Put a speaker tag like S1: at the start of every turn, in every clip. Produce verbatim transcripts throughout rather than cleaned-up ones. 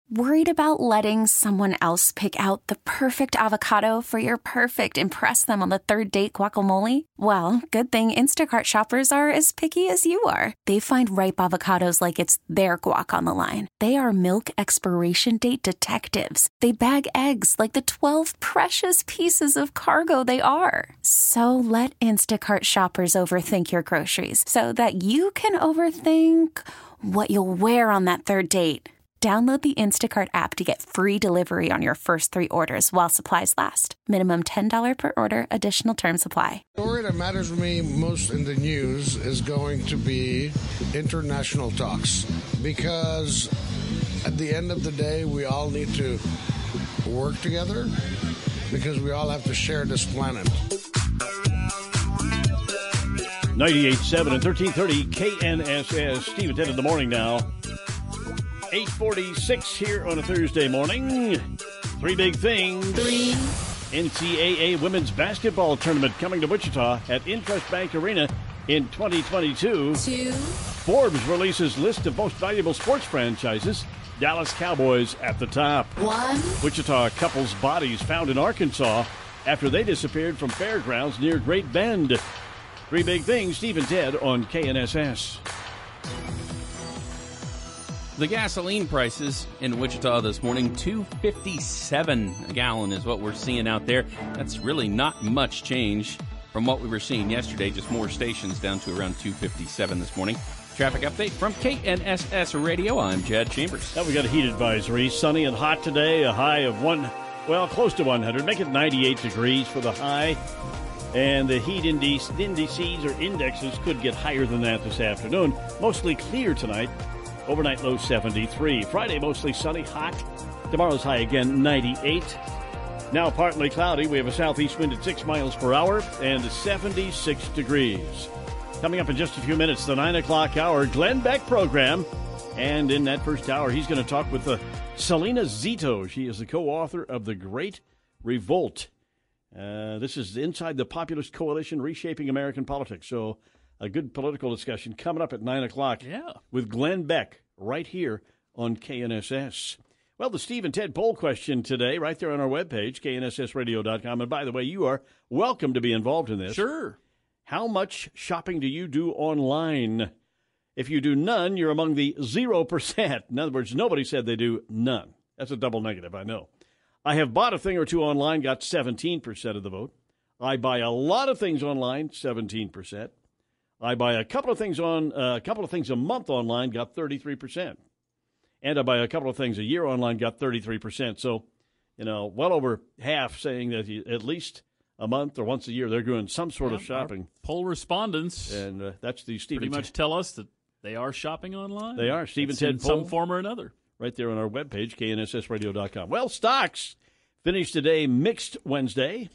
S1: Worried about letting someone else pick out the perfect avocado for your perfect impress them on the third date guacamole? Well, good thing Instacart shoppers are as picky as you are. They find ripe avocados like it's their guac on the line. They are milk expiration date detectives. They bag eggs like the twelve precious pieces of cargo they are. So let Instacart shoppers overthink your groceries so that you can overthink what you'll wear on that third date. Download the Instacart app to get free delivery on your first three orders while supplies last. Minimum ten dollars per order. Additional terms apply.
S2: The story that matters to me most in the news is going to be international talks, because at the end of the day, we all need to work together because we all have to share this planet.
S3: ninety-eight point seven and thirteen thirty K N S S. Steve and Ted in the morning now. eight forty-six here on a Thursday morning. Three big things. Three. N C double A women's basketball tournament coming to Wichita at Intrust Bank Arena in twenty twenty-two. Two. Forbes releases list of most valuable sports franchises. Dallas Cowboys at the top. One. Wichita couple's bodies found in Arkansas after they disappeared from fairgrounds near Great Bend. Three big things. Steve and Ted on K N S S.
S4: The gasoline prices in Wichita this morning, two fifty-seven a gallon is what we're seeing out there. That's really not much change from what we were seeing yesterday, just more stations down to around two fifty-seven this morning. Traffic update from K N S S Radio. I'm Jed Chambers.
S3: Now we got a heat advisory. Sunny and hot today, a high of one, well, close to one hundred. Make it ninety-eight degrees for the high. And the heat indices, indices or indexes could get higher than that this afternoon. Mostly clear tonight. Overnight low seventy-three. Friday mostly sunny, hot. Tomorrow's high again ninety-eight. Now partly cloudy. We have a southeast wind at six miles per hour and seventy-six degrees. Coming up in just a few minutes, the nine o'clock hour Glenn Beck program. And in that first hour, he's going to talk with uh, Selena Zito. She is the co-author of The Great Revolt. Uh, this is Inside the Populist Coalition, Reshaping American Politics. So a good political discussion coming up at nine o'clock
S4: yeah.
S3: with Glenn Beck right here on K N S S. Well, the Steve and Ted poll question today, right there on our webpage, K N S S radio dot com. And by the way, you are welcome to be involved in this.
S4: Sure.
S3: How much shopping do you do online? If you do none, you're among the zero percent. In other words, nobody said they do none. That's a double negative, I know. I have bought a thing or two online, got seventeen percent of the vote. I buy a lot of things online, seventeen percent. I buy a couple of things on uh, a couple of things a month online, got thirty-three percent. And I buy a couple of things a year online, got thirty-three percent. So, you know, well over half saying that you, at least a month or once a year they're doing some sort yeah, of shopping.
S4: Poll respondents,
S3: and uh, that's the Steve
S4: pretty
S3: and
S4: much
S3: Ted.
S4: Tell us that they are shopping online.
S3: They are. Steve and
S4: it's
S3: Ted
S4: in
S3: poll,
S4: some form or another.
S3: Right there on our webpage, K N S S radio dot com. Well, stocks finished today mixed Wednesday.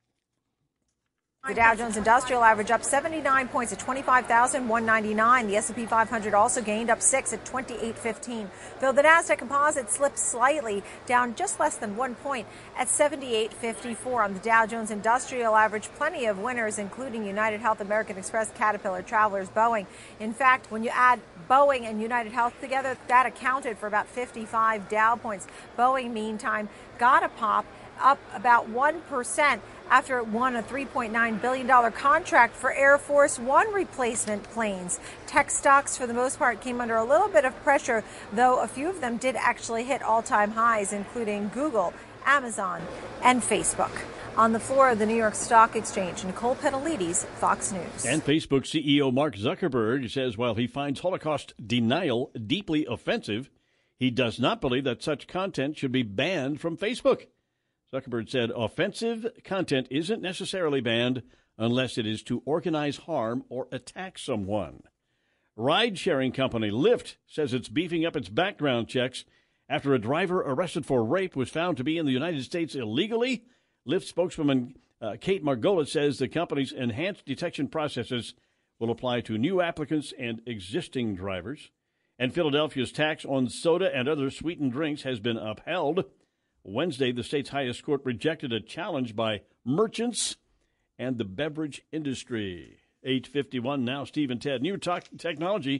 S5: The Dow Jones Industrial Average up seventy-nine points at twenty-five thousand one hundred ninety-nine. The S and P five hundred also gained up six at twenty-eight fifteen. Though the Nasdaq Composite slipped slightly, down just less than one point at seventy-eight fifty-four. On the Dow Jones Industrial Average, plenty of winners, including United Health, American Express, Caterpillar, Travelers, Boeing. In fact, when you add Boeing and United Health together, that accounted for about fifty-five Dow points. Boeing, meantime, got a pop, up about one percent after it won a three point nine billion dollars contract for Air Force One replacement planes. Tech stocks, for the most part, came under a little bit of pressure, though a few of them did actually hit all-time highs, including Google, Amazon, and Facebook. On the floor of the New York Stock Exchange, Nicole Petalides, Fox News.
S3: And Facebook C E O Mark Zuckerberg says while he finds Holocaust denial deeply offensive, he does not believe that such content should be banned from Facebook. Zuckerberg said offensive content isn't necessarily banned unless it is to organize harm or attack someone. Ride-sharing company Lyft says it's beefing up its background checks after a driver arrested for rape was found to be in the United States illegally. Lyft spokeswoman uh, Kate Margolis says the company's enhanced detection processes will apply to new applicants and existing drivers. And Philadelphia's tax on soda and other sweetened drinks has been upheld. Wednesday, the state's highest court rejected a challenge by merchants and the beverage industry. eight fifty-one now, Steve and Ted. New talk technology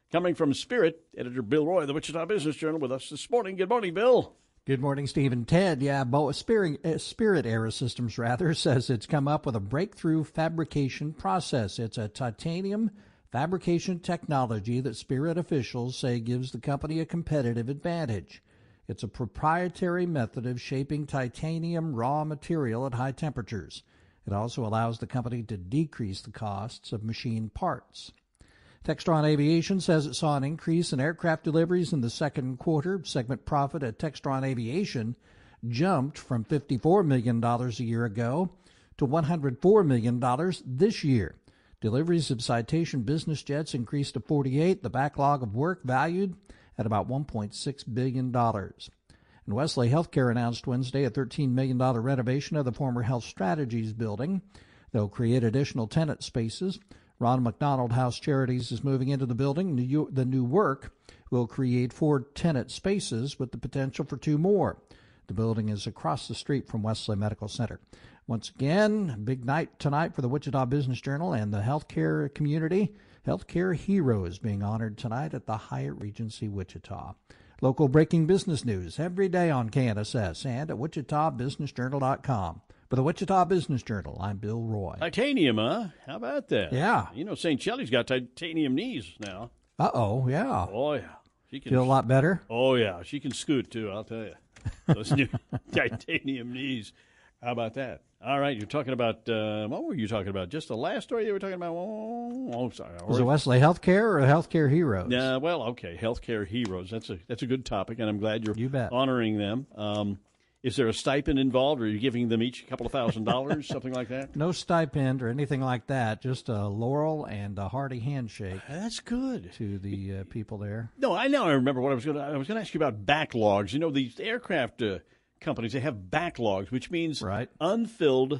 S3: Coming from Spirit, editor Bill Roy, the Wichita Business Journal, with us this morning. Good morning, Bill.
S6: Good morning, Steve and Ted. Yeah, Bo- Spirit, uh, Spirit Aerosystems, rather, says it's come up with a breakthrough fabrication process. It's a titanium fabrication technology that Spirit officials say gives the company a competitive advantage. It's a proprietary method of shaping titanium raw material at high temperatures. It also allows the company to decrease the costs of machine parts. Textron Aviation says it saw an increase in aircraft deliveries in the second quarter. Segment profit at Textron Aviation jumped from fifty-four million dollars a year ago to one hundred four million dollars this year. Deliveries of Citation business jets increased to forty-eight, the backlog of work valued at about one point six billion dollars. And Wesley Healthcare announced Wednesday a thirteen million dollars renovation of the former Health Strategies building. They'll create additional tenant spaces. Ron McDonald House Charities is moving into the building. The new work will create four tenant spaces with the potential for two more. The building is across the street from Wesley Medical Center. Once again, big night tonight for the Wichita Business Journal and the healthcare community. Healthcare heroes being honored tonight at the Hyatt Regency Wichita. Local breaking business news every day on K N S S and at wichita business journal dot com. For the Wichita Business Journal, I'm Bill Roy.
S3: Titanium, huh? How about that?
S6: Yeah.
S3: You know, Saint Shelley's got titanium knees now.
S6: Uh-oh, yeah.
S3: Oh, yeah. She can
S6: Feel a lot better?
S3: Oh, yeah. She can scoot, too, I'll tell you. Those new titanium knees. How about that? All right, you're talking about, uh, what were you talking about? Just the last story you were talking about? Oh, oh sorry.
S6: Was it Wesley Healthcare or Healthcare Heroes?
S3: Yeah, well, okay, Healthcare Heroes. That's a that's a good topic, and I'm glad you're
S6: you bet.
S3: honoring them. Um Is there a stipend involved, or are you giving them each a couple of thousand dollars, something like that?
S6: No stipend or anything like that, just a laurel and a hearty handshake.
S3: That's good.
S6: To the uh, people there.
S3: No, I now I remember what I was going to I was going to ask you about backlogs. You know, these aircraft uh, companies, they have backlogs, which means
S6: right.
S3: unfilled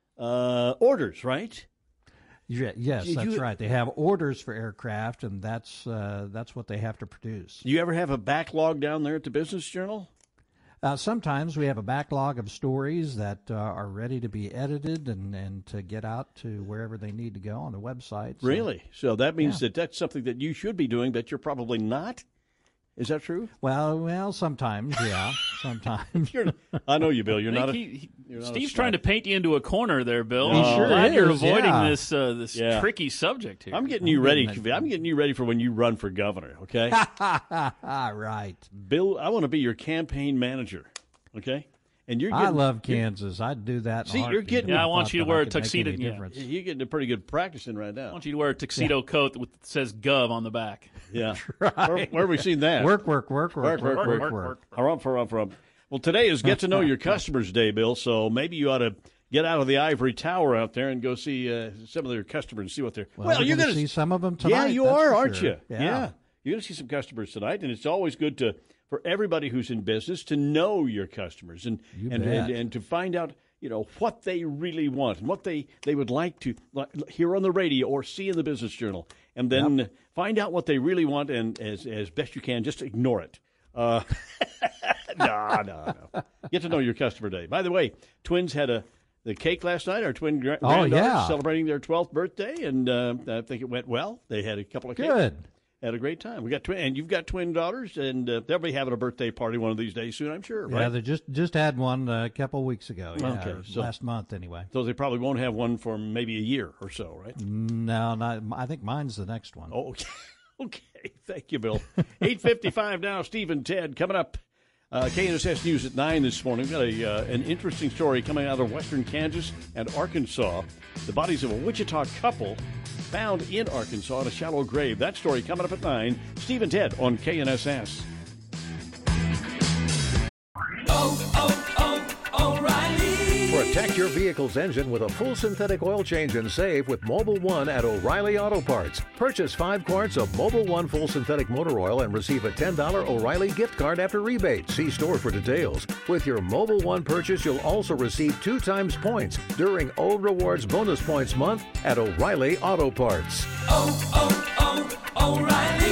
S3: uh, orders, right?
S6: Yeah, yes,
S3: Did
S6: that's
S3: you,
S6: right. They have orders for aircraft, and that's uh, that's what they have to produce.
S3: Do you ever have a backlog down there at the Business Journal?
S6: Uh, sometimes we have a backlog of stories that uh, are ready to be edited and, and to get out to wherever they need to go on the website. So,
S3: really? So that means
S6: yeah.
S3: that that's something that you should be doing, but you're probably not? Is that true?
S6: Well, well, sometimes, yeah, sometimes.
S3: You're, I know you, Bill. You're not. A,
S7: he,
S3: you're not
S7: Steve's trying to paint you into a corner there, Bill.
S6: He
S7: I'm
S6: sure
S7: glad
S6: is,
S7: you're avoiding
S6: yeah.
S7: this uh, this
S3: yeah.
S7: tricky subject here.
S3: I'm getting you ready. I'm getting you ready for when you run for governor. Okay.
S6: Right.
S3: Bill, I want to be your campaign manager. Okay. And you're. Getting,
S6: I love Kansas. I'd do that. In
S3: see,
S6: a
S3: you're getting.
S7: Yeah, I want you to wear a
S6: could make
S7: tuxedo.
S6: any
S7: Yeah.
S6: difference.
S3: You're getting a pretty good practice in right
S7: I
S3: now.
S7: want you to wear a tuxedo
S6: Yeah.
S7: coat that says "Gov" on the back.
S3: Yeah.
S6: Right.
S3: Where, where have we seen that?
S6: Work, work, work, work,
S3: Work, work,
S6: work,
S3: work,
S6: work,
S7: work,
S6: work.
S3: Harump, harump, harump. Well, today is Get to Know Your Customers Day, Bill. So maybe you ought to get out of the ivory tower out there and go see uh, some of their customers and see what they're.
S6: Well,
S3: you're
S6: going to
S3: gonna
S6: see some of them tonight.
S3: Yeah, you
S6: that's
S3: are,
S6: for
S3: aren't
S6: sure.
S3: you?
S6: Yeah.
S3: You're going to see some customers tonight, and it's always good to for everybody who's in business to know your customers and
S6: You
S3: and,
S6: bet.
S3: and and to find out, you know, what they really want and what they, they would like to like, hear on the radio or see in the Business Journal, and then
S6: Yep.
S3: find out what they really want, and as as best you can, just ignore it. Uh, no, no, no. Get to know your customer day. By the way, twins had a the cake last night. Our twin gra-
S6: Oh,
S3: granddaughters
S6: yeah.
S3: celebrating their twelfth birthday, and uh, I think it went well. They had a couple of cakes.
S6: Good.
S3: Had a great time. We got twin, and you've got twin daughters, and uh, they'll be having a birthday party one of these days soon, I'm sure.
S6: Yeah,
S3: Right?
S6: they just just had one a couple weeks ago. Yeah,
S3: Okay,
S6: or
S3: so-
S6: last month anyway.
S3: So they probably won't have one for maybe a year or so, right?
S6: No, not. I think mine's the next one.
S3: Oh, okay. Okay. Thank you, Bill. eight fifty-five now. Steve and Ted coming up. Uh, K N S S News at nine this morning. We've got a, uh, an interesting story coming out of western Kansas and Arkansas. The bodies of a Wichita couple found in Arkansas in a shallow grave. That story coming up at nine. Steve and Ted on K N S S.
S8: Oh, oh, oh, O'Reilly.
S9: Protect your vehicle's engine with a full synthetic oil change and save with Mobile One at O'Reilly Auto Parts. Purchase five quarts of Mobile One full synthetic motor oil and receive a ten dollars O'Reilly gift card after rebate. See store for details. With your Mobile One purchase, you'll also receive two times points during O Rewards Bonus Points Month at O'Reilly Auto Parts.
S8: Oh, oh, oh, O'Reilly.